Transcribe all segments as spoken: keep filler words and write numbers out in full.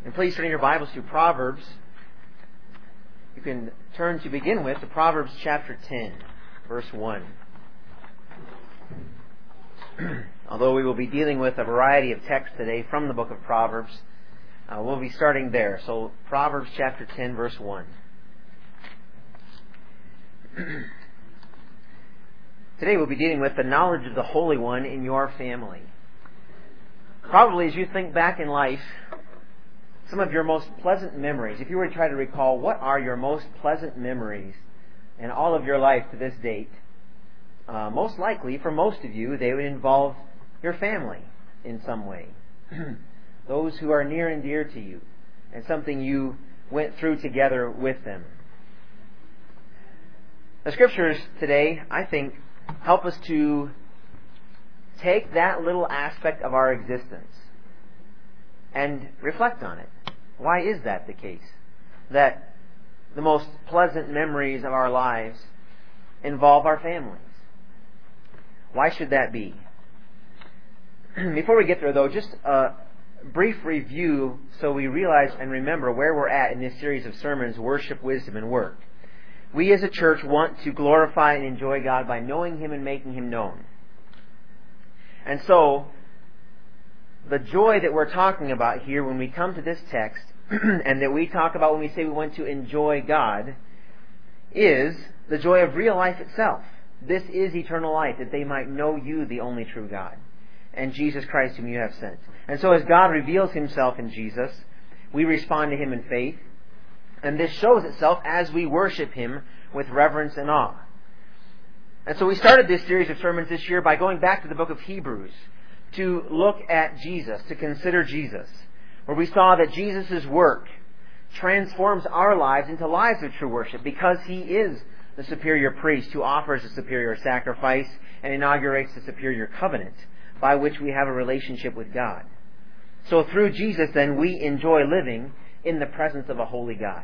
And please turn your Bibles to Proverbs. You can turn to begin with to Proverbs chapter ten, verse one. Although we will be dealing with a variety of texts today from the book of Proverbs, uh, we'll be starting there. So Proverbs chapter ten, verse one. Today we'll be dealing with the knowledge of the Holy One in your family. Probably as you think back in life, some of your most pleasant memories, if you were to try to recall what are your most pleasant memories in all of your life to this date, uh, most likely for most of you they would involve your family in some way. Those who are near and dear to you, and something you went through together with them. The Scriptures today, I think, help us to take that little aspect of our existence and reflect on it. Why is that the case? That the most pleasant memories of our lives involve our families. Why should that be? Before we get there, though, just a brief review so we realize and remember where we're at in this series of sermons, Worship, Wisdom, and Work. We as a church want to glorify and enjoy God by knowing Him and making Him known. And so, the joy that we're talking about here when we come to this text, and that we talk about when we say we want to enjoy God, is the joy of real life itself. This is eternal life, that they might know you, the only true God, and Jesus Christ whom you have sent. And so as God reveals Himself in Jesus, we respond to Him in faith, and this shows itself as we worship Him with reverence and awe. And so we started this series of sermons this year by going back to the book of Hebrews to look at Jesus, to consider Jesus, where we saw that Jesus' work transforms our lives into lives of true worship because He is the superior priest who offers a superior sacrifice and inaugurates the superior covenant by which we have a relationship with God. So through Jesus, then, we enjoy living in the presence of a holy God.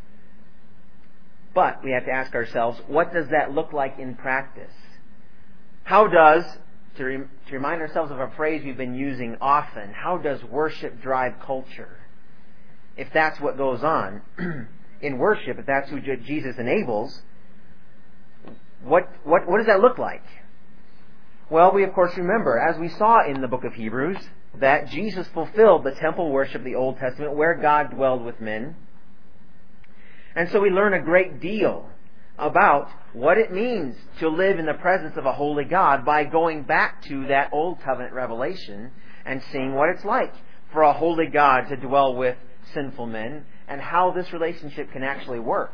But we have to ask ourselves, what does that look like in practice? How does, to, re- to remind ourselves of a phrase we've been using often, how does worship drive culture? If that's what goes on in worship, if that's who Jesus enables, what, what, what does that look like? Well, we of course remember, as we saw in the book of Hebrews, that Jesus fulfilled the temple worship of the Old Testament where God dwelled with men. And so we learn a great deal about what it means to live in the presence of a holy God by going back to that Old Covenant revelation and seeing what it's like for a holy God to dwell with sinful men and how this relationship can actually work.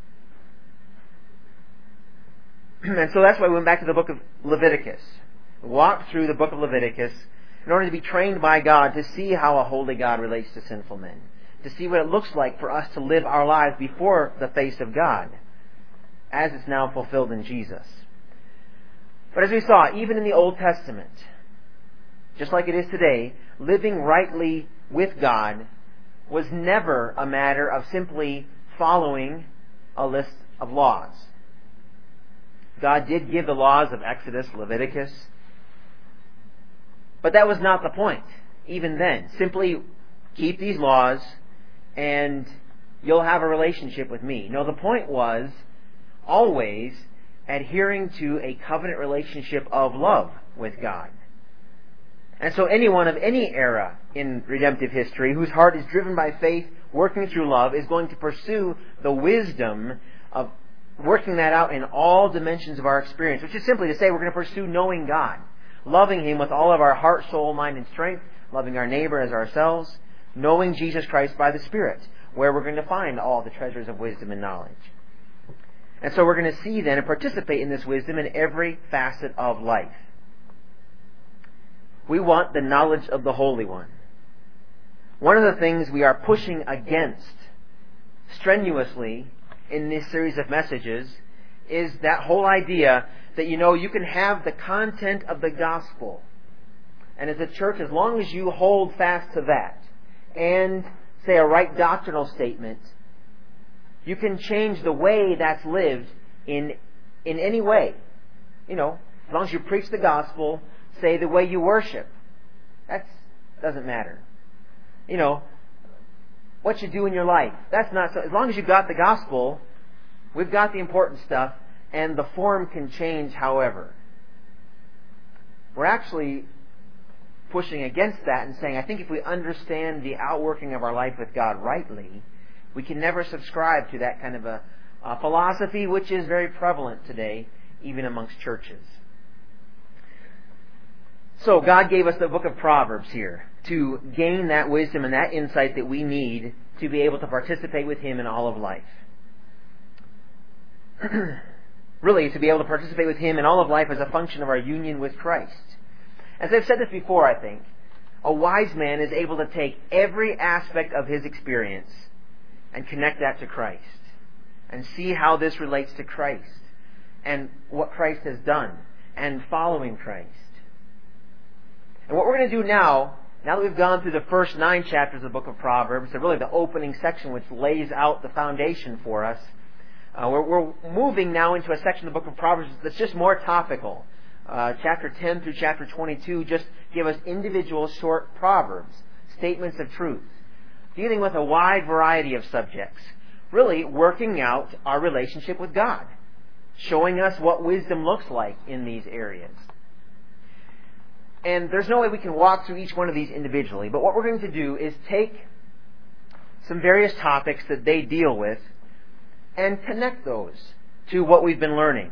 And so that's why we went back to the book of Leviticus. We walked through the book of Leviticus in order to be trained by God to see how a holy God relates to sinful men, to see what it looks like for us to live our lives before the face of God, as it's now fulfilled in Jesus. But as we saw, even in the Old Testament, just like it is today, living rightly with God was never a matter of simply following a list of laws. God did give the laws of Exodus, Leviticus, but that was not the point, even then. Simply keep these laws and you'll have a relationship with me. No, the point was always adhering to a covenant relationship of love with God. And so anyone of any era in redemptive history whose heart is driven by faith, working through love, is going to pursue the wisdom of working that out in all dimensions of our experience, which is simply to say we're going to pursue knowing God, loving Him with all of our heart, soul, mind, and strength, loving our neighbor as ourselves, knowing Jesus Christ by the Spirit, where we're going to find all the treasures of wisdom and knowledge. And so we're going to see then and participate in this wisdom in every facet of life. We want the knowledge of the Holy One. One of the things we are pushing against strenuously in this series of messages is that whole idea that, you know, you can have the content of the gospel, and as a church, as long as you hold fast to that and say a right doctrinal statement, you can change the way that's lived in in any way. You know, as long as you preach the gospel, say the way you worship. That doesn't matter. You know, what you do in your life. That's not so. As long as you've got the gospel, we've got the important stuff, and the form can change however. We're actually pushing against that and saying, I think if we understand the outworking of our life with God rightly, we can never subscribe to that kind of a, a philosophy which is very prevalent today, even amongst churches. So God gave us the book of Proverbs here to gain that wisdom and that insight that we need to be able to participate with Him in all of life. Really, to be able to participate with Him in all of life as a function of our union with Christ. As I've said this before, I think, a wise man is able to take every aspect of his experience and connect that to Christ and see how this relates to Christ and what Christ has done and following Christ. And what we're going to do now, now that we've gone through the first nine chapters of the book of Proverbs, so really the opening section which lays out the foundation for us, uh, we're, we're moving now into a section of the book of Proverbs that's just more topical. Uh, chapter ten through chapter twenty-two just give us individual short proverbs, statements of truth, dealing with a wide variety of subjects, really working out our relationship with God, showing us what wisdom looks like in these areas. And there's no way we can walk through each one of these individually, but what we're going to do is take some various topics that they deal with and connect those to what we've been learning.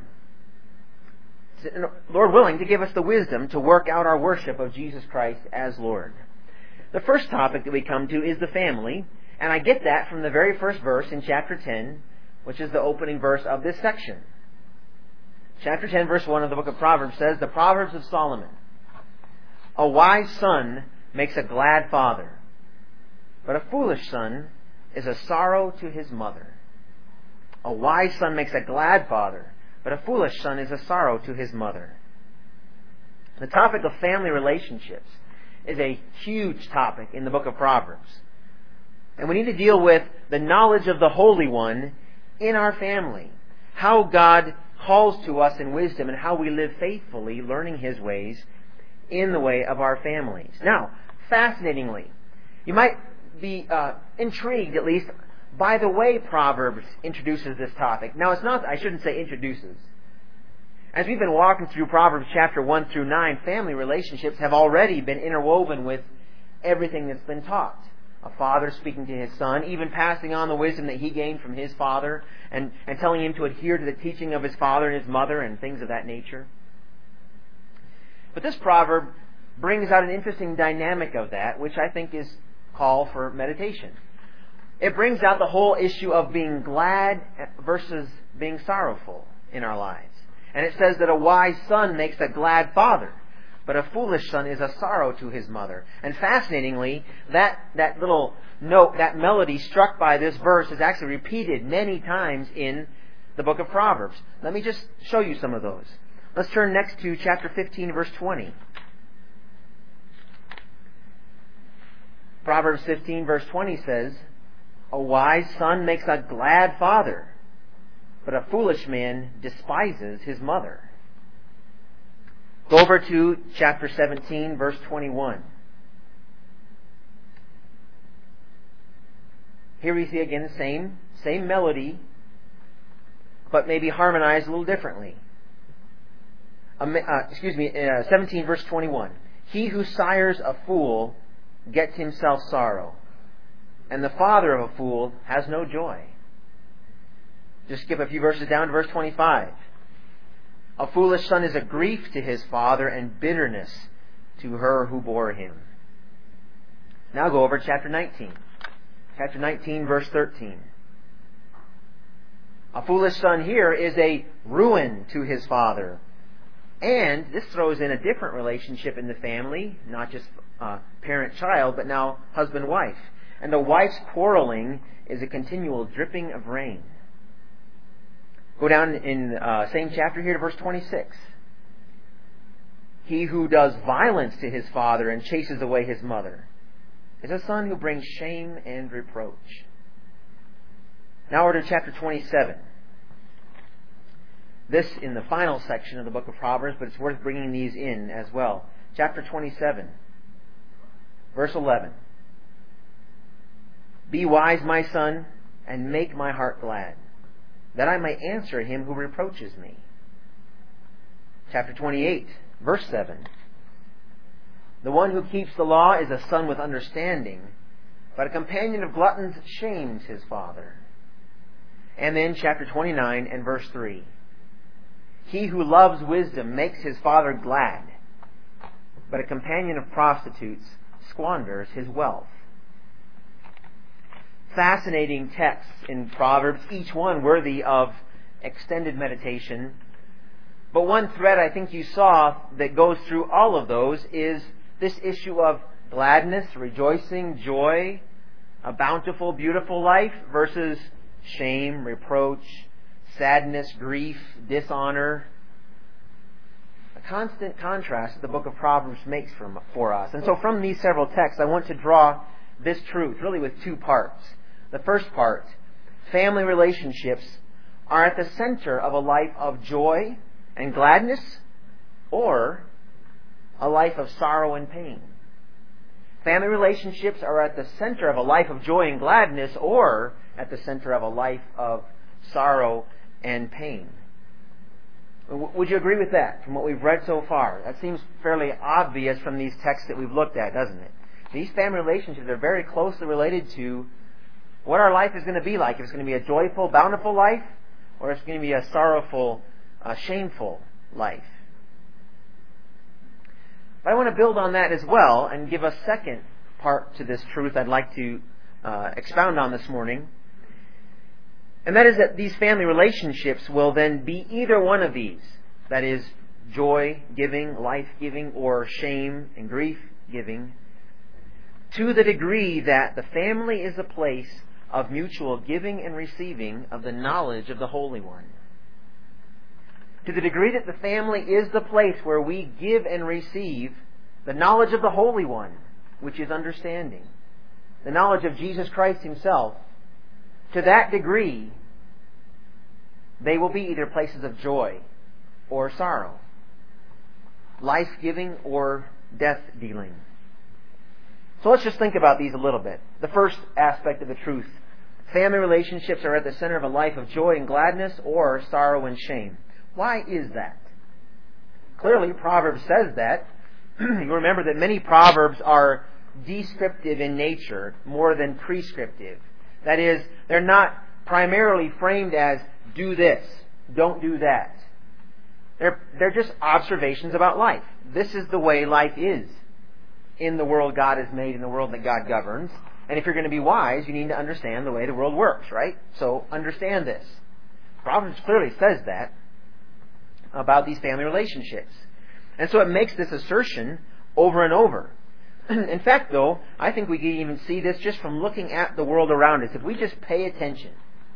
Lord willing, to give us the wisdom to work out our worship of Jesus Christ as Lord. The first topic that we come to is the family, and I get that from the very first verse in chapter ten, which is the opening verse of this section. Chapter ten, verse one of the book of Proverbs says, the Proverbs of Solomon. A wise son makes a glad father, but a foolish son is a sorrow to his mother. A wise son makes a glad father, but a foolish son is a sorrow to his mother. The topic of family relationships is a huge topic in the book of Proverbs. And we need to deal with the knowledge of the Holy One in our family. How God calls to us in wisdom and how we live faithfully, learning His ways in the way of our families. Now, fascinatingly, you might be uh, intrigued at least by the way Proverbs introduces this topic. Now, it's not, I shouldn't say introduces. As we've been walking through Proverbs chapter one through nine, family relationships have already been interwoven with everything that's been taught. A father speaking to his son, even passing on the wisdom that he gained from his father, and, and telling him to adhere to the teaching of his father and his mother and things of that nature. But this proverb brings out an interesting dynamic of that, which I think is call for meditation. It brings out the whole issue of being glad versus being sorrowful in our lives. And it says that a wise son makes a glad father, but a foolish son is a sorrow to his mother. And fascinatingly, that, that little note, that melody struck by this verse is actually repeated many times in the book of Proverbs. Let me just show you some of those. Let's turn next to chapter fifteen, verse twenty. Proverbs fifteen, verse twenty says, a wise son makes a glad father, but a foolish man despises his mother. Go over to chapter seventeen, verse twenty-one. Here we see again the same, same melody, but maybe harmonized a little differently. Uh, excuse me, uh, seventeen, verse twenty-one. He who sires a fool gets himself sorrow, and the father of a fool has no joy. Just skip a few verses down to verse twenty-five. A foolish son is a grief to his father and bitterness to her who bore him. Now go over to chapter nineteen. Chapter nineteen, verse thirteen. A foolish son here is a ruin to his father. And this throws in a different relationship in the family, not just uh, parent-child, but now husband-wife. And a wife's quarreling is a continual dripping of rain. Go down in uh, same chapter here to verse twenty-six. He who does violence to his father and chases away his mother is a son who brings shame and reproach. Now we're to chapter twenty-seven. This in the final section of the book of Proverbs, but it's worth bringing these in as well. Chapter twenty-seven, verse eleven. Be wise, my son, and make my heart glad, that I may answer him who reproaches me. Chapter twenty-eight, verse seven. The one who keeps the law is a son with understanding, but a companion of gluttons shames his father. And then chapter twenty-nine and verse three. He who loves wisdom makes his father glad, but a companion of prostitutes squanders his wealth. Fascinating texts in Proverbs, each one worthy of extended meditation. But one thread I think you saw that goes through all of those is this issue of gladness, rejoicing, joy, a bountiful, beautiful life versus shame, reproach, sadness, grief, dishonor. A constant contrast that the book of Proverbs makes for, for us. And so from these several texts, I want to draw this truth, really with two parts. The first part, family relationships are at the center of a life of joy and gladness, or a life of sorrow and pain. Family relationships are at the center of a life of joy and gladness, or at the center of a life of sorrow and pain. Would you agree with that from what we've read so far? That seems fairly obvious from these texts that we've looked at, doesn't it? These family relationships are very closely related to what our life is going to be like. If it's going to be a joyful, bountiful life, or it's going to be a sorrowful, uh, shameful life. But I want to build on that as well and give a second part to this truth I'd like to uh, expound on this morning. And that is that these family relationships will then be either one of these. That is, joy-giving, life-giving, or shame and grief-giving, to the degree that the family is a place of mutual giving and receiving of the knowledge of the Holy One. To the degree that the family is the place where we give and receive the knowledge of the Holy One, which is understanding, the knowledge of Jesus Christ Himself, to that degree, they will be either places of joy or sorrow, life-giving or death-dealing. So let's just think about these a little bit. The first aspect of the truth. Family relationships are at the center of a life of joy and gladness, or sorrow and shame. Why is that? Clearly, Proverbs says that. You remember that many Proverbs are descriptive in nature more than prescriptive. That is, they're not primarily framed as, do this, don't do that. They're, they're just observations about life. This is the way life is in the world God has made, in the world that God governs. And if you're going to be wise, you need to understand the way the world works, right? So understand this. Proverbs clearly says that about these family relationships. And so it makes this assertion over and over. In fact, though, I think we can even see this just from looking at the world around us. If we just pay attention,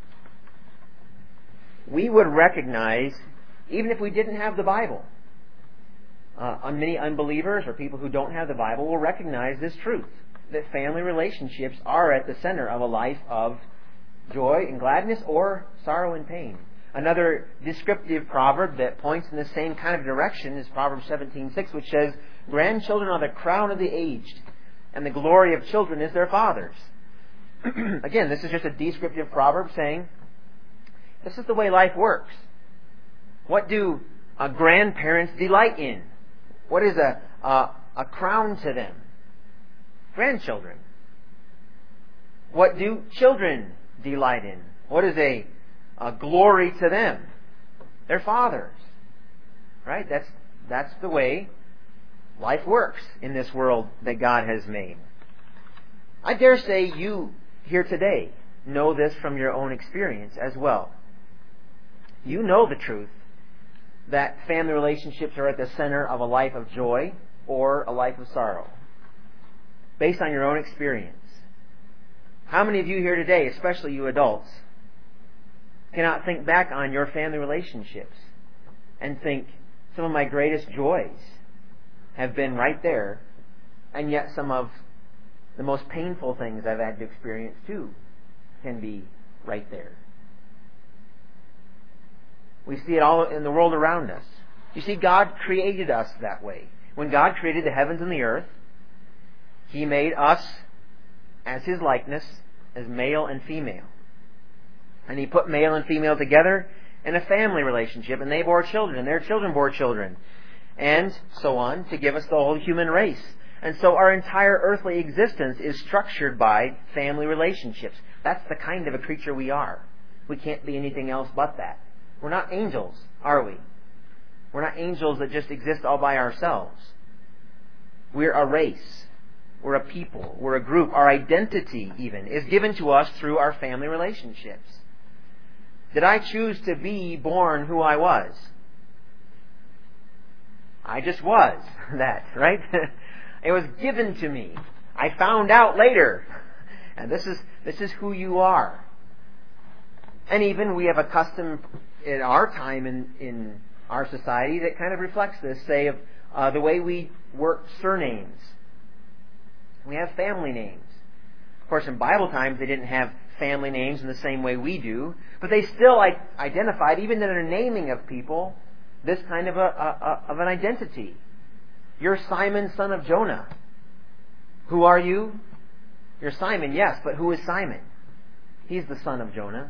we would recognize, even if we didn't have the Bible, uh, many unbelievers or people who don't have the Bible will recognize this truth, that family relationships are at the center of a life of joy and gladness, or sorrow and pain. Another descriptive proverb that points in the same kind of direction is Proverbs seventeen six, which says, grandchildren are the crown of the aged, and the glory of children is their fathers. Again, this is just a descriptive proverb saying, this is the way life works. What do uh, grandparents delight in? What is a, a, a crown to them? Grandchildren. What do children delight in? What is a, a glory to them? Their fathers. Right? That's, that's the way life works in this world that God has made. I dare say you here today know this from your own experience as well. You know the truth that family relationships are at the center of a life of joy or a life of sorrow, based on your own experience. How many of you here today, especially you adults, cannot think back on your family relationships and think, some of my greatest joys have been right there, and yet some of the most painful things I've had to experience too can be right there. We see it all in the world around us. You see, God created us that way. When God created the heavens and the earth, He made us as His likeness, as male and female. And He put male and female together in a family relationship, and they bore children, and their children bore children, and so on, to give us the whole human race. And so our entire earthly existence is structured by family relationships. That's the kind of a creature we are. We can't be anything else but that. We're not angels, are we? We're not angels that just exist all by ourselves. We're a race. We're a people. We're a group. Our identity, even, is given to us through our family relationships. Did I choose to be born who I was? I just was that, right? It was given to me. I found out later. And this is this is who you are. And even we have a custom in our time in, in our society that kind of reflects this, say, of uh, the way we work surnames. We have family names. Of course, in Bible times, they didn't have family names in the same way we do, but they still identified, even in their naming of people, this kind of a, a, a of an identity. You're Simon, son of Jonah. Who are you? You're Simon, yes, but who is Simon? He's the son of Jonah.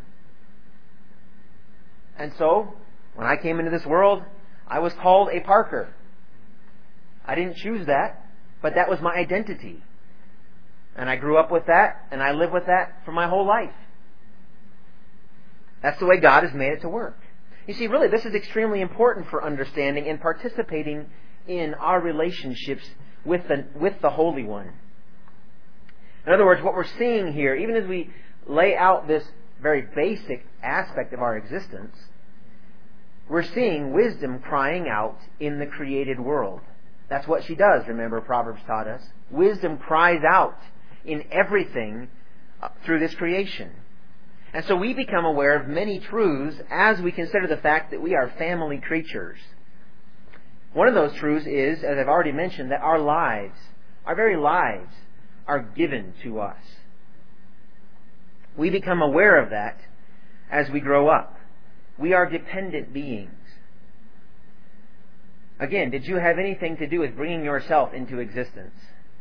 And so, when I came into this world, I was called a Parker. I didn't choose that, but that was my identity. And I grew up with that, and I live with that for my whole life. That's the way God has made it to work. You see, really, this is extremely important for understanding and participating in our relationships with the, with the Holy One. In other words, what we're seeing here, even as we lay out this very basic aspect of our existence, we're seeing wisdom crying out in the created world. That's what she does, remember, Proverbs taught us. Wisdom cries out in everything through this creation. And so we become aware of many truths as we consider the fact that we are family creatures. One of those truths is, as I've already mentioned, that our lives, our very lives, are given to us. We become aware of that as we grow up. We are dependent beings. Again, did you have anything to do with bringing yourself into existence?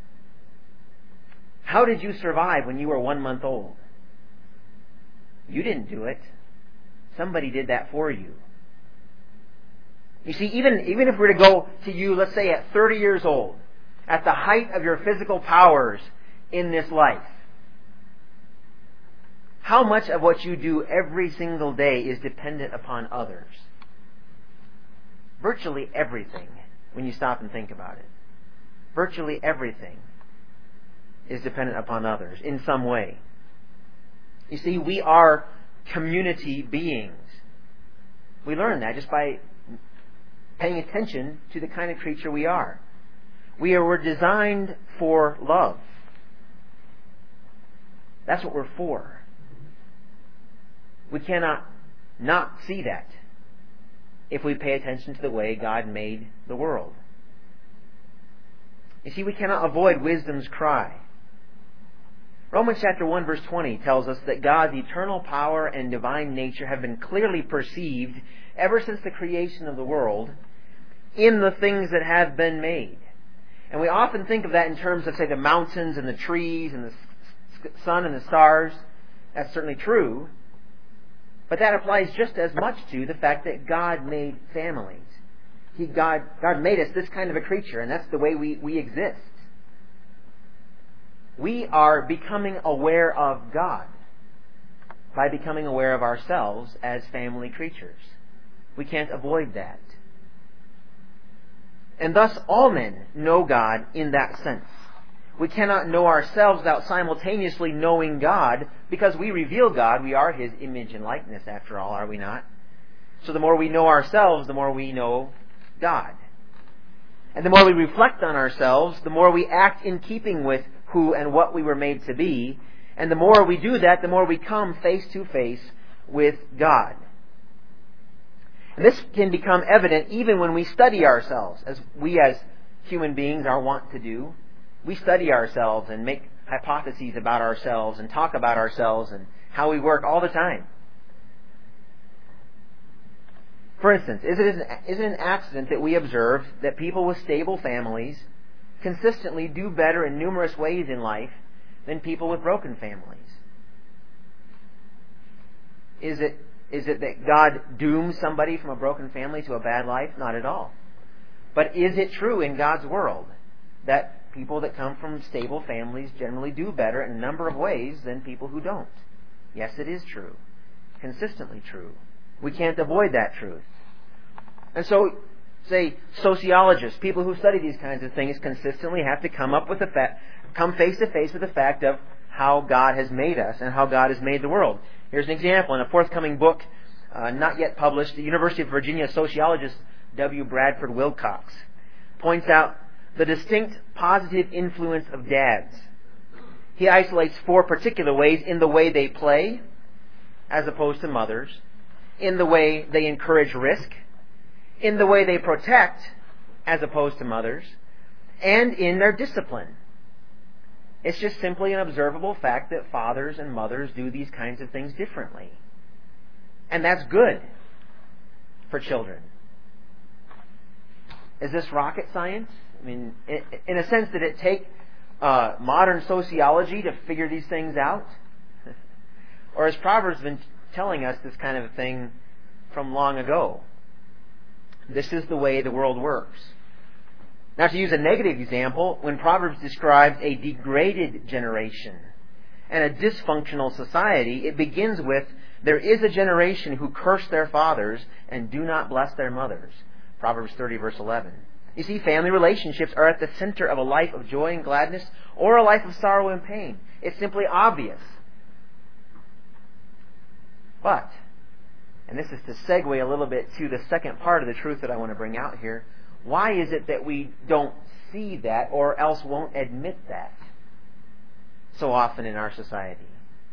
How did you survive when you were one month old? You didn't do it. Somebody did that for you. You see, even, even if we were to go to you, let's say at thirty years old, at the height of your physical powers in this life, how much of what you do every single day is dependent upon others? Virtually everything, when you stop and think about it. Virtually everything is dependent upon others in some way. You see, we are community beings. We learn that just by paying attention to the kind of creature we are. We are, we're designed for love. That's what we're for. We cannot not see that if we pay attention to the way God made the world. You see, we cannot avoid wisdom's cry. Romans chapter one verse twenty tells us that God's eternal power and divine nature have been clearly perceived ever since the creation of the world in the things that have been made. And we often think of that in terms of, say, the mountains and the trees and the sun and the stars. That's certainly true. But that applies just as much to the fact that God made families. He, God, God made us this kind of a creature, and that's the way we, we exist. We are becoming aware of God by becoming aware of ourselves as family creatures. We can't avoid that. And thus all men know God in that sense. We cannot know ourselves without simultaneously knowing God, because we reveal God. We are His image and likeness, after all, are we not? So the more we know ourselves, the more we know God. And the more we reflect on ourselves, the more we act in keeping with who and what we were made to be. And the more we do that, the more we come face to face with God. And this can become evident even when we study ourselves, as we as human beings are wont to do. We study ourselves and make hypotheses about ourselves and talk about ourselves and how we work all the time. For instance, is it, an, is it an accident that we observe that people with stable families consistently do better in numerous ways in life than people with broken families? Is it is it that God dooms somebody from a broken family to a bad life? Not at all. But is it true in God's world that people that come from stable families generally do better in a number of ways than people who don't? Yes, it is true. Consistently true. We can't avoid that truth. And so, say, sociologists, people who study these kinds of things, consistently have to come up with the fact, come face to face with the fact of how God has made us and how God has made the world. Here's an example. In a forthcoming book, uh, not yet published, the University of Virginia sociologist W. Bradford Wilcox points out the distinct positive influence of dads. He isolates four particular ways: in the way they play, as opposed to mothers; in the way they encourage risk; in the way they protect, as opposed to mothers; and in their discipline. It's just simply an observable fact that fathers and mothers do these kinds of things differently. And that's good for children. Is this rocket science? I mean, in a sense, did it take uh, modern sociology to figure these things out? Or has Proverbs been telling us this kind of thing from long ago? This is the way the world works. Now, to use a negative example, when Proverbs describes a degraded generation and a dysfunctional society, it begins with, "There is a generation who curse their fathers and do not bless their mothers." Proverbs thirty, verse eleven. You see, family relationships are at the center of a life of joy and gladness or a life of sorrow and pain. It's simply obvious. But, and this is to segue a little bit to the second part of the truth that I want to bring out here, why is it that we don't see that or else won't admit that so often in our society?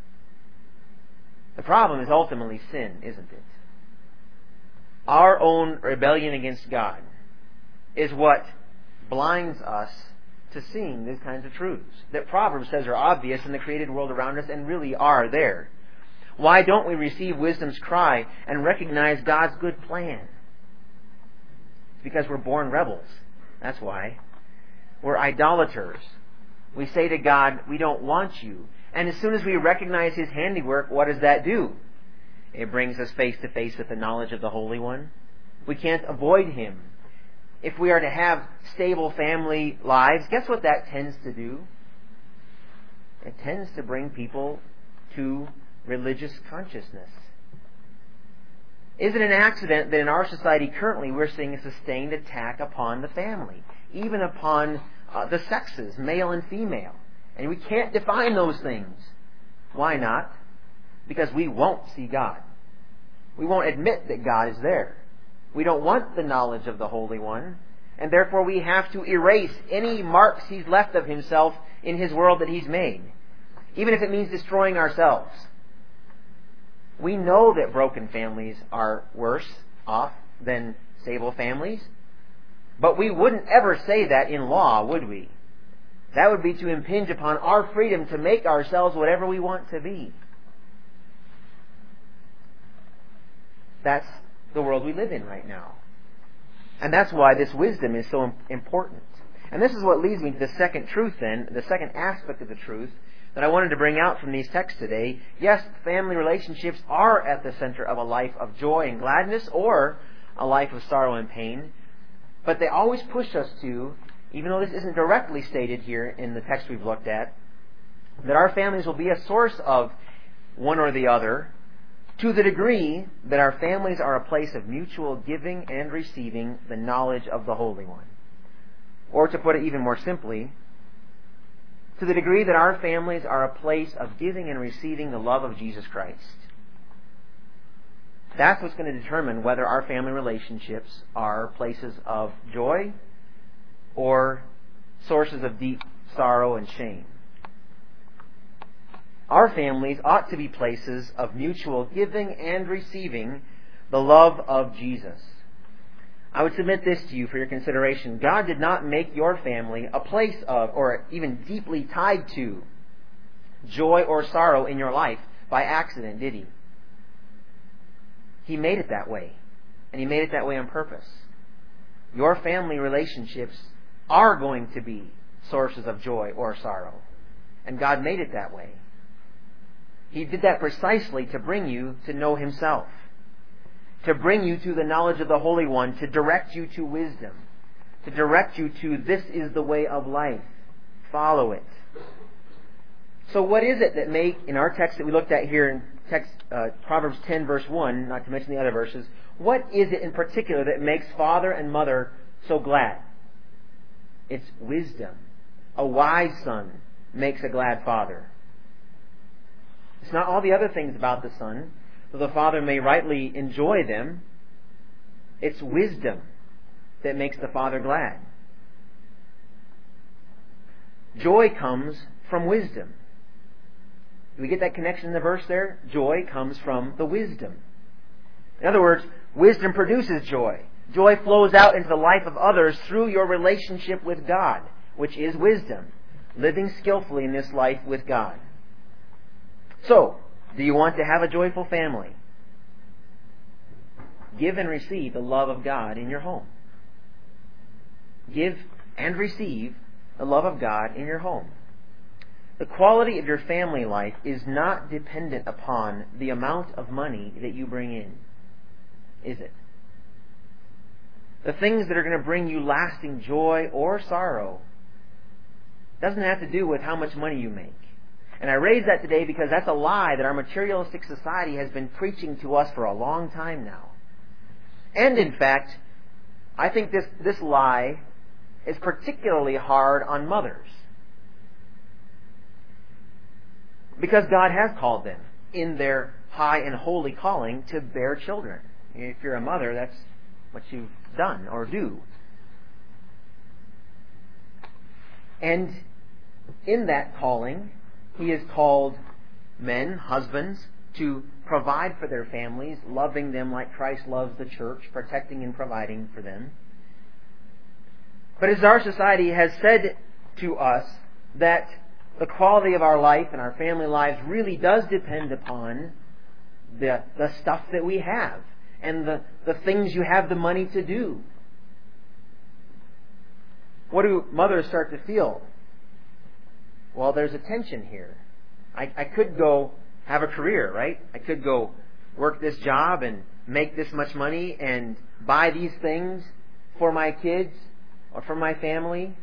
The problem is ultimately sin, isn't it? Our own rebellion against God is what blinds us to seeing these kinds of truths that Proverbs says are obvious in the created world around us and really are there. Why don't we receive wisdom's cry and recognize God's good plan? It's because we're born rebels. That's why. We're idolaters. We say to God, "We don't want you." And as soon as we recognize His handiwork, what does that do? It brings us face to face with the knowledge of the Holy One. We can't avoid Him. If we are to have stable family lives, guess what that tends to do? It tends to bring people to religious consciousness. Is it an accident that in our society currently we're seeing a sustained attack upon the family, even upon uh, the sexes, male and female? And we can't define those things. Why not? Because we won't see God. We won't admit that God is there. We don't want the knowledge of the Holy One, and therefore we have to erase any marks He's left of Himself in His world that He's made, even if it means destroying ourselves. We know that broken families are worse off than stable families, but we wouldn't ever say that in law, would we? That would be to impinge upon our freedom to make ourselves whatever we want to be. That's the world we live in right now. And that's why this wisdom is so important. And this is what leads me to the second truth then, the second aspect of the truth that I wanted to bring out from these texts today. Yes, family relationships are at the center of a life of joy and gladness or a life of sorrow and pain. But they always push us to, even though this isn't directly stated here in the text we've looked at, that our families will be a source of one or the other, to the degree that our families are a place of mutual giving and receiving the knowledge of the Holy One. Or to put it even more simply, to the degree that our families are a place of giving and receiving the love of Jesus Christ. That's what's going to determine whether our family relationships are places of joy or sources of deep sorrow and shame. Our families ought to be places of mutual giving and receiving the love of Jesus. I would submit this to you for your consideration. God did not make your family a place of, or even deeply tied to, joy or sorrow in your life by accident, did He? He made it that way. And He made it that way on purpose. Your family relationships are going to be sources of joy or sorrow. And God made it that way. He did that precisely to bring you to know Himself, to bring you to the knowledge of the Holy One, to direct you to wisdom, to direct you to this is the way of life. Follow it. So what is it that make, in our text that we looked at here in text uh, Proverbs ten verse one, not to mention the other verses, what is it in particular that makes father and mother so glad? It's wisdom. A wise son makes a glad father. It's not all the other things about the son, though the father may rightly enjoy them. It's wisdom that makes the father glad. Joy comes from wisdom. Do we get that connection in the verse there? Joy comes from the wisdom. In other words, wisdom produces joy. Joy flows out into the life of others through your relationship with God, which is wisdom. Living skillfully in this life with God. So, do you want to have a joyful family? Give and receive the love of God in your home. Give and receive the love of God in your home. The quality of your family life is not dependent upon the amount of money that you bring in, is it? The things that are going to bring you lasting joy or sorrow doesn't have to do with how much money you make. And I raise that today because that's a lie that our materialistic society has been preaching to us for a long time now. And in fact, I think this, this lie is particularly hard on mothers. Because God has called them in their high and holy calling to bear children. If you're a mother, that's what you've done or do. And in that calling, He has called men, husbands, to provide for their families, loving them like Christ loves the church, protecting and providing for them. But as our society has said to us that the quality of our life and our family lives really does depend upon the, the stuff that we have and the, the things you have the money to do. What do mothers start to feel? Well, there's a tension here. I, I could go have a career, right? I could go work this job and make this much money and buy these things for my kids or for my family.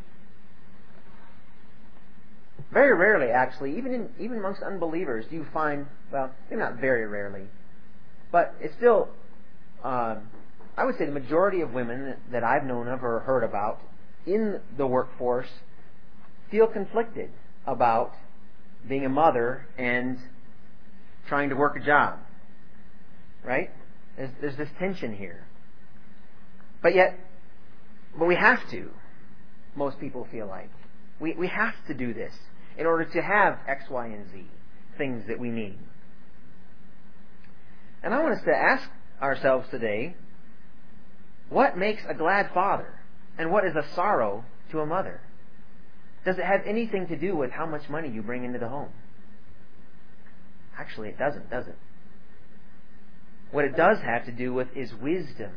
Very rarely, actually, even in, even amongst unbelievers, do you find, well, maybe not very rarely, but it's still, uh, I would say the majority of women that I've known of or heard about in the workforce feel conflicted about being a mother and trying to work a job. Right? There's, there's this tension here. But yet, but we have to, most people feel like. We, we have to do this in order to have X, Y, and Z, things that we need. And I want us to ask ourselves today, what makes a glad father? And what is a sorrow to a mother? Does it have anything to do with how much money you bring into the home? Actually, it doesn't, does it? What it does have to do with is wisdom.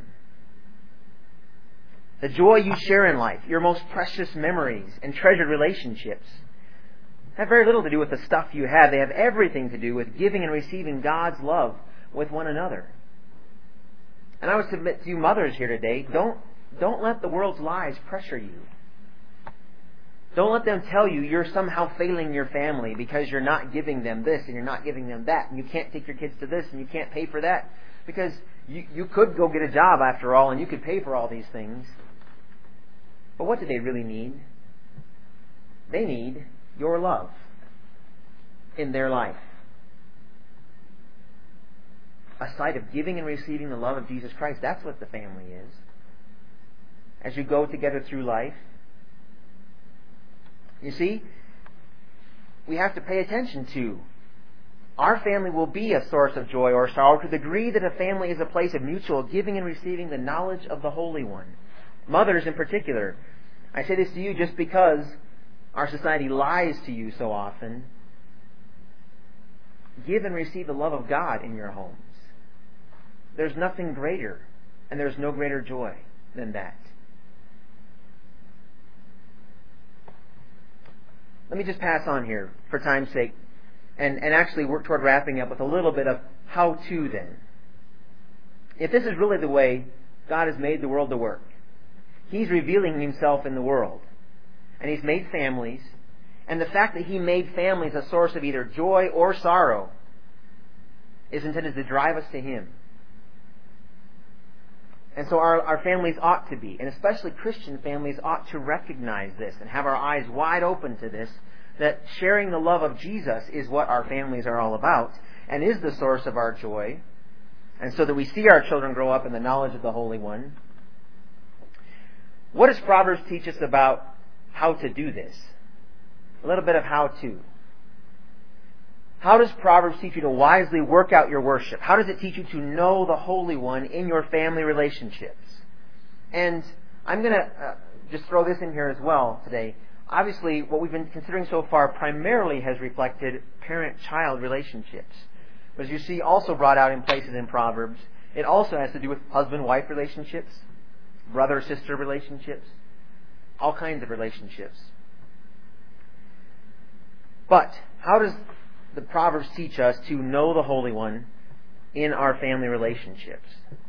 The joy you share in life, your most precious memories and treasured relationships, have very little to do with the stuff you have. They have everything to do with giving and receiving God's love with one another. And I would submit to you mothers here today, don't, don't let the world's lies pressure you. Don't let them tell you you're somehow failing your family because you're not giving them this and you're not giving them that and you can't take your kids to this and you can't pay for that. Because you, you could go get a job after all and you could pay for all these things. But what do they really need? They need your love in their life. A site of giving and receiving the love of Jesus Christ. That's what the family is. As you go together through life. You see, we have to pay attention to. Our family will be a source of joy or sorrow to the degree that a family is a place of mutual giving and receiving the knowledge of the Holy One. Mothers in particular. I say this to you just because our society lies to you so often. Give and receive the love of God in your homes. There's nothing greater, and there's no greater joy than that. Let me just pass on here, for time's sake. and, and actually work toward wrapping up with a little bit of how to then. If this is really the way God has made the world to work, He's revealing Himself in the world. And He's made families. And the fact that He made families a source of either joy or sorrow is intended to drive us to Him. And so our, our families ought to be, and especially Christian families ought to recognize this and have our eyes wide open to this, that sharing the love of Jesus is what our families are all about and is the source of our joy. And so that we see our children grow up in the knowledge of the Holy One. What does Proverbs teach us about how to do this? A little bit of how to. How does Proverbs teach you to wisely work out your worship? How does it teach you to know the Holy One in your family relationships? And I'm going to uh, just throw this in here as well today. Obviously, what we've been considering so far primarily has reflected parent-child relationships. But as you see also brought out in places in Proverbs, it also has to do with husband-wife relationships, brother-sister relationships, all kinds of relationships. But how does the Proverbs teach us to know the Holy One in our family relationships?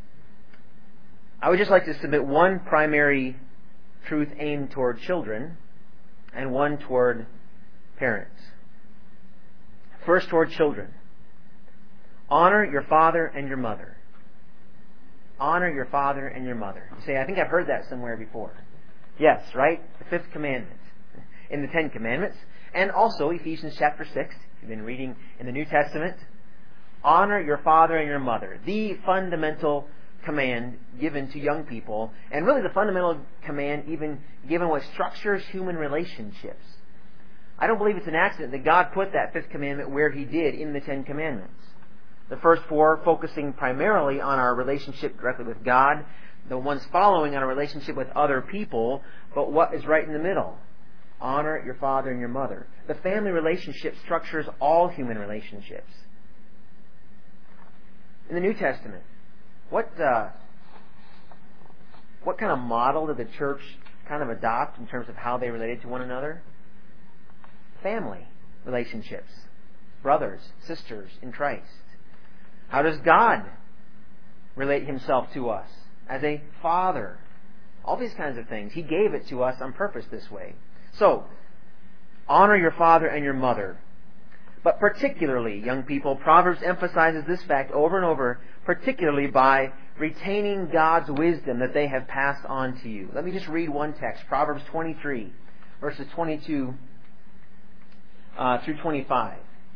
I would just like to submit one primary truth aimed toward children and one toward parents. First, toward children. Honor your father and your mother. Honor your father and your mother. You say, I think I've heard that somewhere before. Yes, right? The fifth commandment in the Ten Commandments. And also Ephesians chapter six. You've been reading in the New Testament. Honor your father and your mother. The fundamental command given to young people, and really the fundamental command even given what structures human relationships. I don't believe it's an accident that God put that fifth commandment where He did in the Ten Commandments. The first four focusing primarily on our relationship directly with God, the ones following on our relationship with other people, but what is right in the middle? Honor your father and your mother. The family relationship structures all human relationships. In the New Testament, what uh, what kind of model did the church kind of adopt in terms of how they related to one another? Family relationships. Brothers, sisters in Christ. How does God relate Himself to us? As a father. All these kinds of things. He gave it to us on purpose this way. So, honor your father and your mother. But particularly, young people, Proverbs emphasizes this fact over and over, particularly by retaining God's wisdom that they have passed on to you. Let me just read one text, Proverbs twenty-three, verses twenty-two uh, through twenty-five.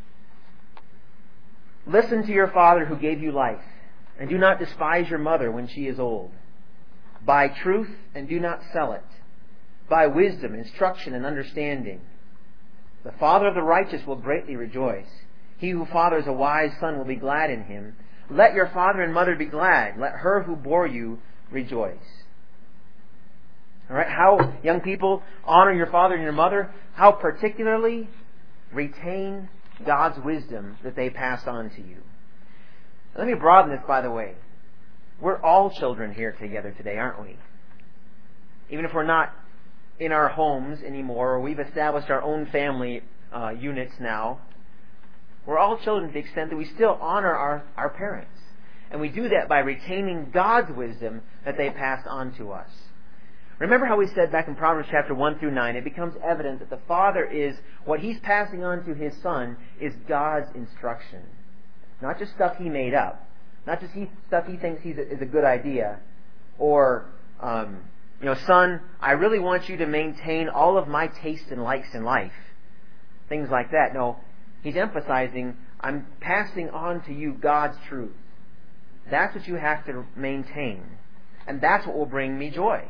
Listen to your father who gave you life, and do not despise your mother when she is old. Buy truth and do not sell it. Buy wisdom, instruction, and understanding. The father of the righteous will greatly rejoice. He who fathers a wise son will be glad in him. Let your father and mother be glad. Let her who bore you rejoice. All right, how, young people, honor your father and your mother. How particularly retain God's wisdom that they pass on to you. Let me broaden this, by the way. We're all children here together today, aren't we? Even if we're not in our homes anymore, or we've established our own family uh, units now, we're all children to the extent that we still honor our, our parents. And we do that by retaining God's wisdom that they pass on to us. Remember how we said back in Proverbs chapter one through nine, it becomes evident that the father is, what he's passing on to his son is God's instruction. Not just stuff he made up. Not just he, stuff he thinks he's a, is a good idea. Or, um, you know, son, I really want you to maintain all of my tastes and likes in life. Things like that. No, he's emphasizing, I'm passing on to you God's truth. That's what you have to maintain. And that's what will bring me joy.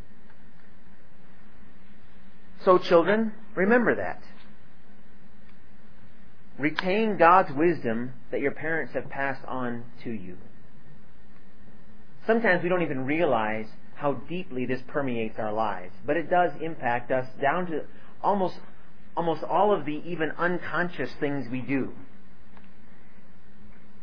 So children, remember that. Retain God's wisdom that your parents have passed on to you. Sometimes we don't even realize how deeply this permeates our lives, but it does impact us down to almost almost all of the even unconscious things we do.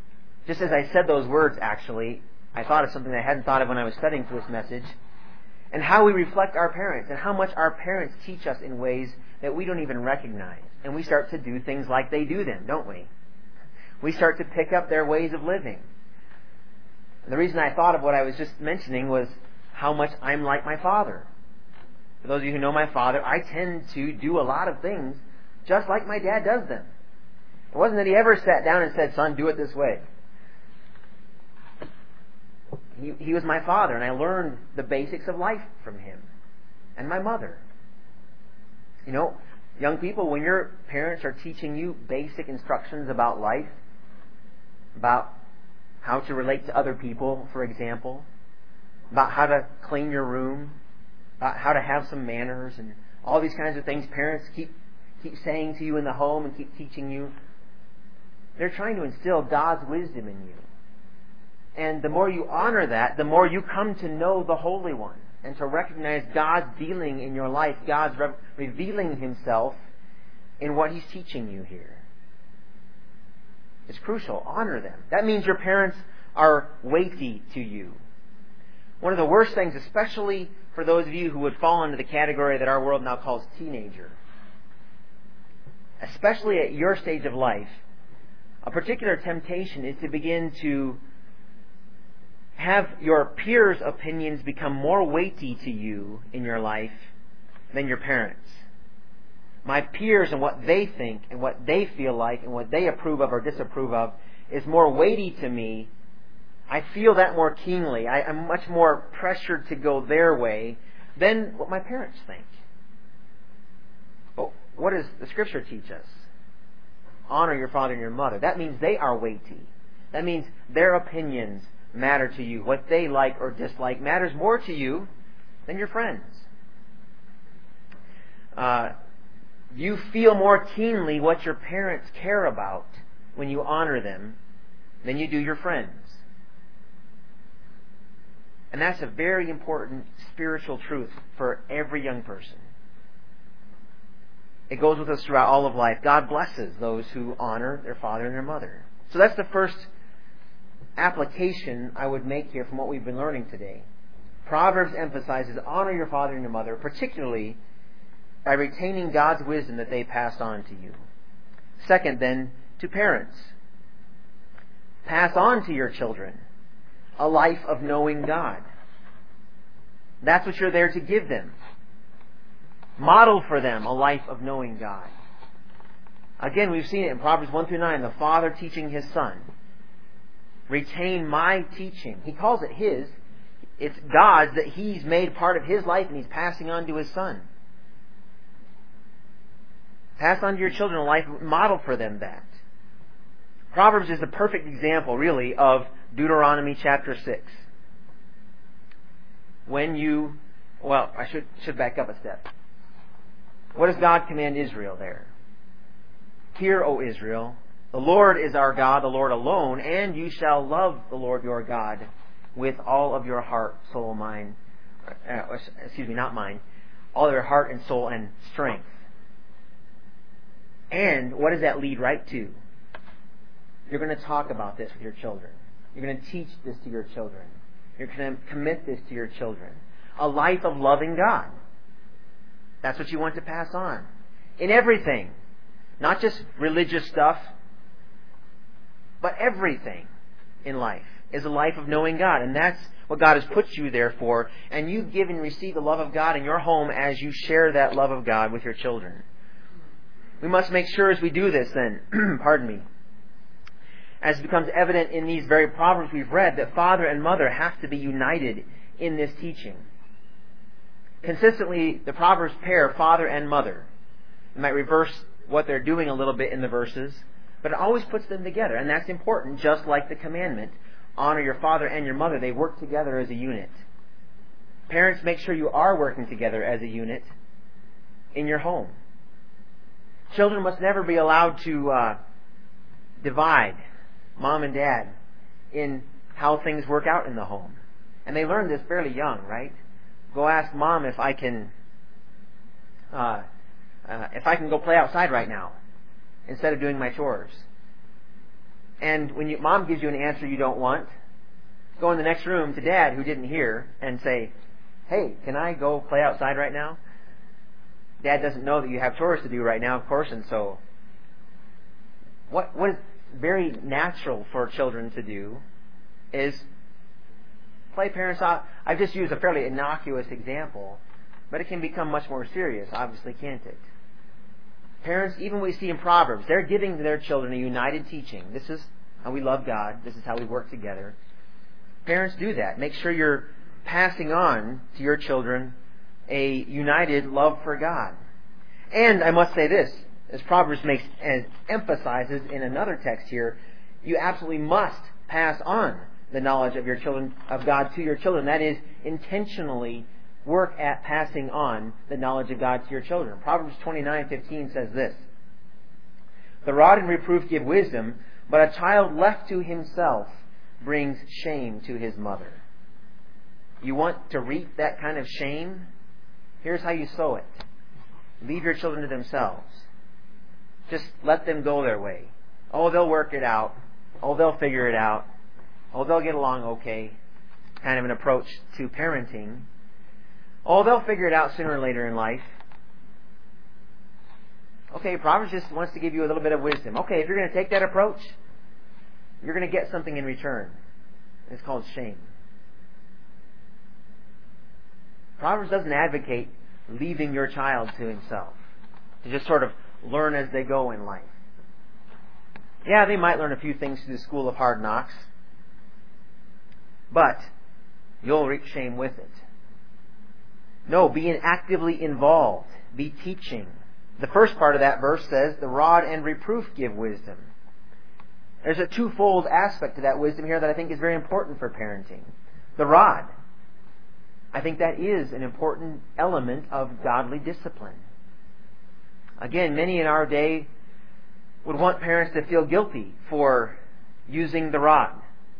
Just as I said those words, actually, I thought of something I hadn't thought of when I was studying for this message. and how we reflect our parents, and how much our parents teach us in ways that we don't even recognize. And we start to do things like they do then, don't we? We start to pick up their ways of living. And the reason I thought of what I was just mentioning was how much I'm like my father. For those of you who know my father, I tend to do a lot of things just like my dad does them. It wasn't that he ever sat down and said, "Son, do it this way." He, he was my father, and I learned the basics of life from him and my mother. You know, young people, when your parents are teaching you basic instructions about life, about how to relate to other people, for example, about how to clean your room, about how to have some manners, and all these kinds of things parents keep keep saying to you in the home and keep teaching you, they're trying to instill God's wisdom in you. And the more you honor that, the more you come to know the Holy One and to recognize God's dealing in your life, God's re- revealing Himself in what He's teaching you here. It's crucial. Honor them. That means your parents are weighty to you. One of the worst things, especially for those of you who would fall into the category that our world now calls teenager, especially at your stage of life, a particular temptation is to begin to have your peers' opinions become more weighty to you in your life than your parents. My peers and what they think and what they feel like and what they approve of or disapprove of is more weighty to me. I feel that more keenly. I, I'm much more pressured to go their way than what my parents think. But what does the Scripture teach us? Honor your father and your mother. That means they are weighty. That means their opinions matter to you. What they like or dislike matters more to you than your friends. Uh, you feel more keenly what your parents care about when you honor them than you do your friends. And that's a very important spiritual truth for every young person. It goes with us throughout all of life. God blesses those who honor their father and their mother. So that's the first application I would make here from what we've been learning today. Proverbs emphasizes honor your father and your mother, particularly by retaining God's wisdom that they pass on to you. Second, then, to parents. Pass on to your children a life of knowing God. That's what you're there to give them. Model for them a life of knowing God. Again, we've seen it in Proverbs one through nine, the father teaching his son. Retain my teaching. He calls it his. It's God's that he's made part of his life and he's passing on to his son. Pass on to your children a life, model for them that. Proverbs is the perfect example, really, of Deuteronomy chapter six. When you, well, I should should back up a step. What does God command Israel there? Hear, O Israel, the Lord is our God, the Lord alone, and you shall love the Lord your God with all of your heart, soul, mind, uh, excuse me, not mind, all of your heart and soul and strength. And what does that lead right to? You're going to talk about this with your children. You're going to teach this to your children. You're going to commit this to your children. A life of loving God. That's what you want to pass on. In everything. Not just religious stuff, but everything in life is a life of knowing God. And that's what God has put you there for. And you give and receive the love of God in your home as you share that love of God with your children. We must make sure as we do this then, pardon me, as becomes evident in these very Proverbs we've read, that father and mother have to be united in this teaching. Consistently, the Proverbs pair father and mother. You might reverse what they're doing a little bit in the verses, but it always puts them together, and that's important, just like the commandment. Honor your father and your mother. They work together as a unit. Parents, make sure you are working together as a unit in your home. Children must never be allowed to uh, divide mom and dad in how things work out in the home. And they learn this fairly young, right? Go ask mom if I can uh, uh, if I can go play outside right now instead of doing my chores. And when you, mom gives you an answer you don't want, go in the next room to dad who didn't hear and say, Hey, can I go play outside right now? Dad doesn't know that you have chores to do right now, of course, and so what what is very natural for children to do is play parents out. I've just used a fairly innocuous example, but it can become much more serious, obviously, can't it? Parents, even we see in Proverbs, they're giving their children a united teaching. This is how we love God. This is how we work together. Parents, do that. Make sure you're passing on to your children a united love for God. And I must say this, as Proverbs makes and emphasizes in another text here, you absolutely must pass on the knowledge of your children, of God to your children. That is, intentionally work at passing on the knowledge of God to your children. Proverbs twenty-nine fifteen says this: "The rod and reproof give wisdom, but a child left to himself brings shame to his mother." You want to reap that kind of shame? Here's how you sow it. Leave your children to themselves. Just let them go their way. Oh, they'll work it out. Oh, they'll figure it out. Oh, they'll get along okay. Kind of an approach to parenting. Oh, they'll figure it out sooner or later in life. Okay, Proverbs just wants to give you a little bit of wisdom. Okay, if you're going to take that approach, you're going to get something in return. It's called shame. Proverbs doesn't advocate leaving your child to himself, to just sort of learn as they go in life. Yeah, they might learn a few things through the school of hard knocks, but you'll reap shame with it. No, be actively involved. Be teaching. The first part of that verse says, "The rod and reproof give wisdom." There's a twofold aspect to that wisdom here that I think is very important for parenting. The rod. I think that is an important element of godly discipline. Again, many in our day would want parents to feel guilty for using the rod.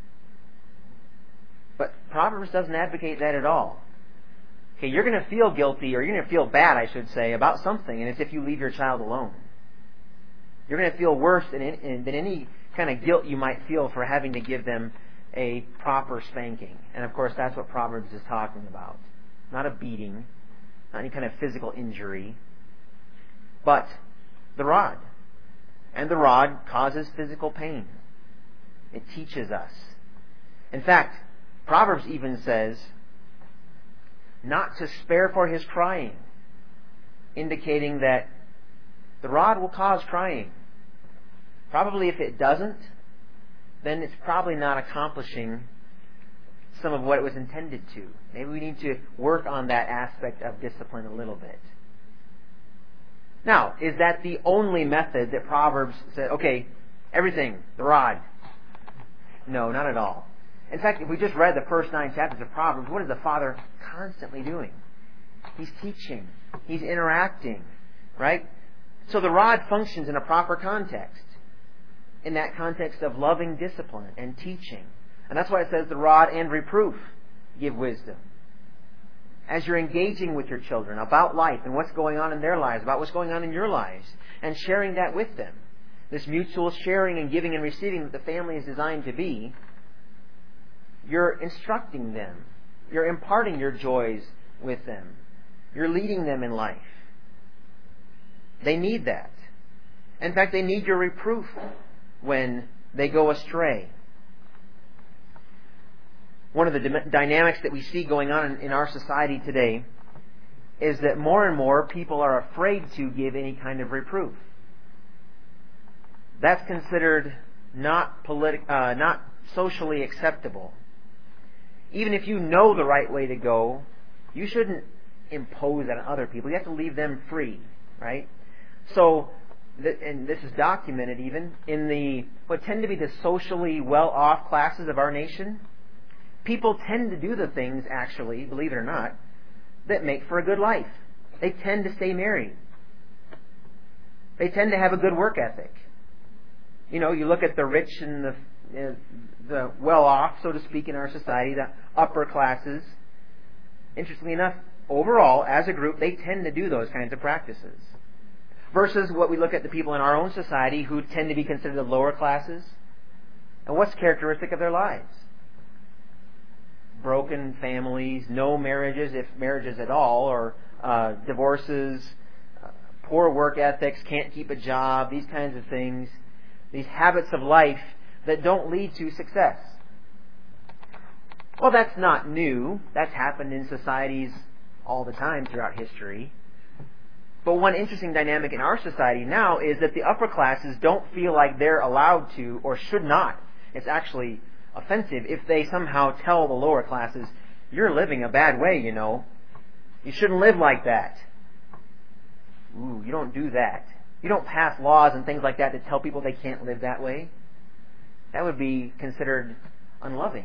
But Proverbs doesn't advocate that at all. Okay, you're going to feel guilty, or you're going to feel bad, I should say, about something, and it's if you leave your child alone. You're going to feel worse than, in, than any kind of guilt you might feel for having to give them a proper spanking. And of course, that's what Proverbs is talking about. Not a beating, not any kind of physical injury, but the rod. And the rod causes physical pain. It teaches us. In fact, Proverbs even says not to spare for his crying, indicating that the rod will cause crying. Probably if it doesn't, then it's probably not accomplishing some of what it was intended to. Maybe we need to work on that aspect of discipline a little bit. Now, is that the only method that Proverbs said, okay, everything, the rod? No, not at all. In fact, if we just read the first nine chapters of Proverbs, what is the father constantly doing? He's teaching. He's interacting. Right? So the rod functions in a proper context. In that context of loving discipline and teaching. And that's why it says the rod and reproof give wisdom. As you're engaging with your children about life and what's going on in their lives, about what's going on in your lives, and sharing that with them. This mutual sharing and giving and receiving that the family is designed to be, you're instructing them. You're imparting your joys with them. You're leading them in life. They need that. In fact, they need your reproof when they go astray. One of the d- dynamics that we see going on in, in our society today is that more and more people are afraid to give any kind of reproof. That's considered not politi- uh, not socially acceptable. Even if you know the right way to go, you shouldn't impose that on other people. You have to leave them free, right? So, th- and this is documented even in the what tend to be the socially well-off classes of our nation. People tend to do the things, actually, believe it or not, that make for a good life. They tend to stay married. They tend to have a good work ethic. You know, you look at the rich and the uh, the well-off, so to speak, in our society, the upper classes. Interestingly enough, overall, as a group, they tend to do those kinds of practices. Versus what we look at the people in our own society who tend to be considered the lower classes. And what's characteristic of their lives? broken families, no marriages, if marriages at all, or uh, divorces, uh, poor work ethics, can't keep a job, these kinds of things, these habits of life that don't lead to success. Well, that's not new. That's happened in societies all the time throughout history. But one interesting dynamic in our society now is that the upper classes don't feel like they're allowed to, or should not. It's actually offensive if they somehow tell the lower classes, you're living a bad way, you know. You shouldn't live like that. Ooh, you don't do that. You don't pass laws and things like that to tell people they can't live that way. That would be considered unloving.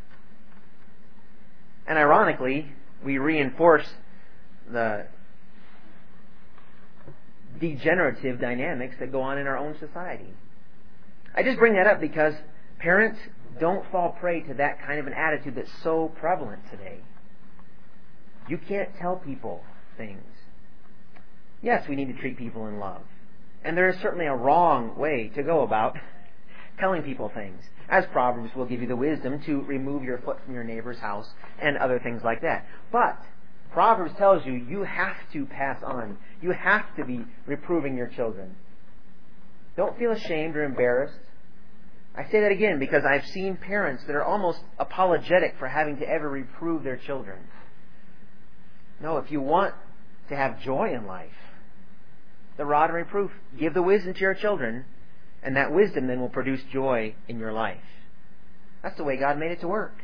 And ironically, we reinforce the degenerative dynamics that go on in our own society. I just bring that up because parents, don't fall prey to that kind of an attitude that's so prevalent today. You can't tell people things. Yes, we need to treat people in love. And there is certainly a wrong way to go about telling people things. As Proverbs will give you the wisdom to remove your foot from your neighbor's house and other things like that. But Proverbs tells you you have to pass on. You have to be reproving your children. Don't feel ashamed or embarrassed. I say that again because I've seen parents that are almost apologetic for having to ever reprove their children. No, if you want to have joy in life, the rod and reproof, give the wisdom to your children, and that wisdom then will produce joy in your life. That's the way God made it to work.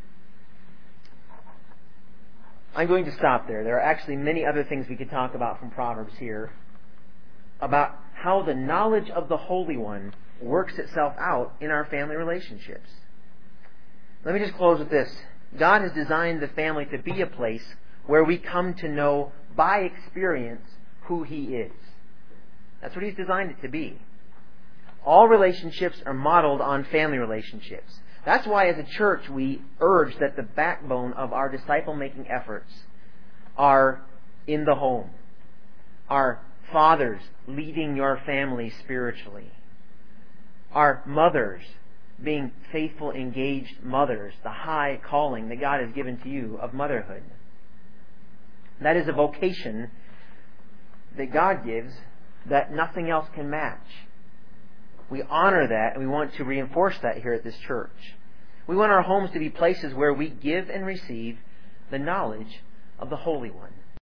I'm going to stop there. There are actually many other things we could talk about from Proverbs here, about how the knowledge of the Holy One works itself out in our family relationships. Let me just close with this. God has designed the family to be a place where we come to know by experience who He is. That's what He's designed it to be. All relationships are modeled on family relationships. That's why as a church we urge that the backbone of our disciple-making efforts are in the home. Our fathers leading your family spiritually. Our mothers being faithful, engaged mothers, the high calling that God has given to you of motherhood. That is a vocation that God gives that nothing else can match. We honor that and we want to reinforce that here at this church. We want our homes to be places where we give and receive the knowledge of the Holy One.